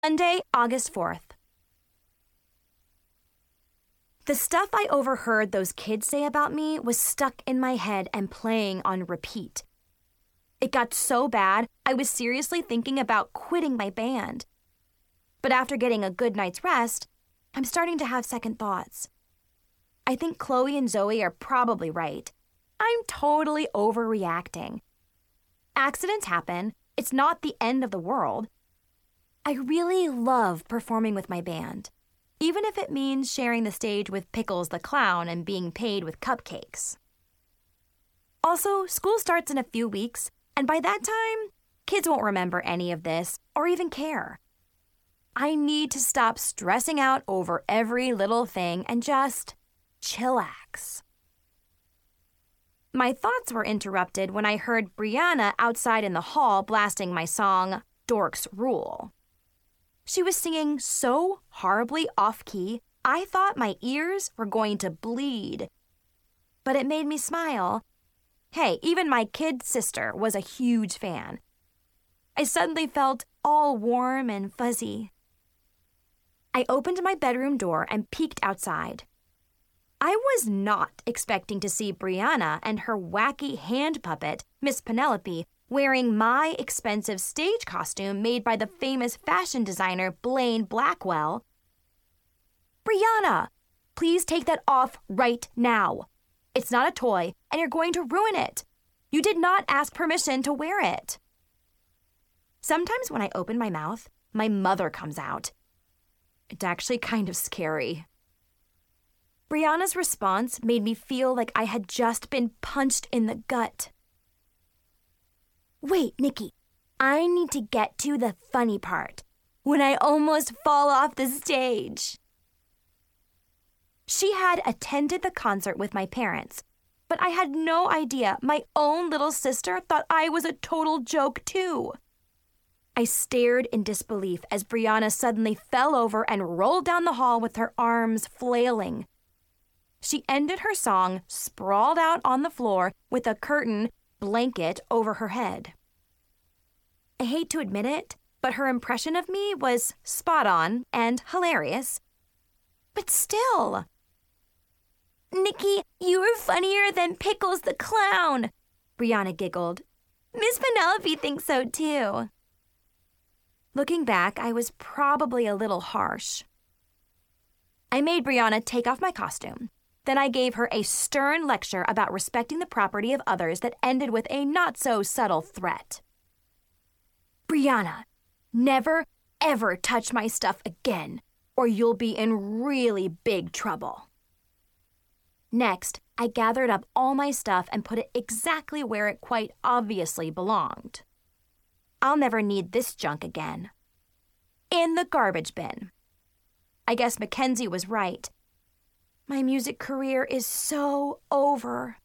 Monday, August 4th. The stuff I overheard those kids say about me was stuck in my head and playing on repeat. It got so bad, I was seriously thinking about quitting my band. But after getting a good night's rest, I'm starting to have second thoughts. I think Chloe and Zoe are probably right. I'm totally overreacting. Accidents happen. It's not the end of the world. I really love performing with my band, even if it means sharing the stage with Pickles the Clown and being paid with cupcakes. Also, school starts in a few weeks, and by that time, kids won't remember any of this or even care. I need to stop stressing out over every little thing and just chillax. My thoughts were interrupted when I heard Brianna outside in the hall blasting my song, Dorks Rule. She was singing so horribly off-key, I thought my ears were going to bleed. But it made me smile. Hey, even my kid sister was a huge fan. I suddenly felt all warm and fuzzy. I opened my bedroom door and peeked outside. I was not expecting to see Brianna and her wacky hand puppet, Miss Penelope, wearing my expensive stage costume made by the famous fashion designer Blaine Blackwell. Brianna, please take that off right now. It's not a toy, and you're going to ruin it. You did not ask permission to wear it. Sometimes when I open my mouth, my mother comes out. It's actually kind of scary. Brianna's response made me feel like I had just been punched in the gut. Wait, Nikki, I need to get to the funny part, when I almost fall off the stage. She had attended the concert with my parents, but I had no idea my own little sister thought I was a total joke too. I stared in disbelief as Brianna suddenly fell over and rolled down the hall with her arms flailing. She ended her song sprawled out on the floor with a curtain blanket over her head. I hate to admit it, but her impression of me was spot on and hilarious. But still. Nikki, you were funnier than Pickles the Clown, Brianna giggled. Miss Penelope thinks so too. Looking back, I was probably a little harsh. I made Brianna take off my costume. Then I gave her a stern lecture about respecting the property of others that ended with a not-so-subtle threat. Brianna, never, ever touch my stuff again, or you'll be in really big trouble. Next, I gathered up all my stuff and put it exactly where it quite obviously belonged. I'll never need this junk again. In the garbage bin. I guess Mackenzie was right. My music career is so over.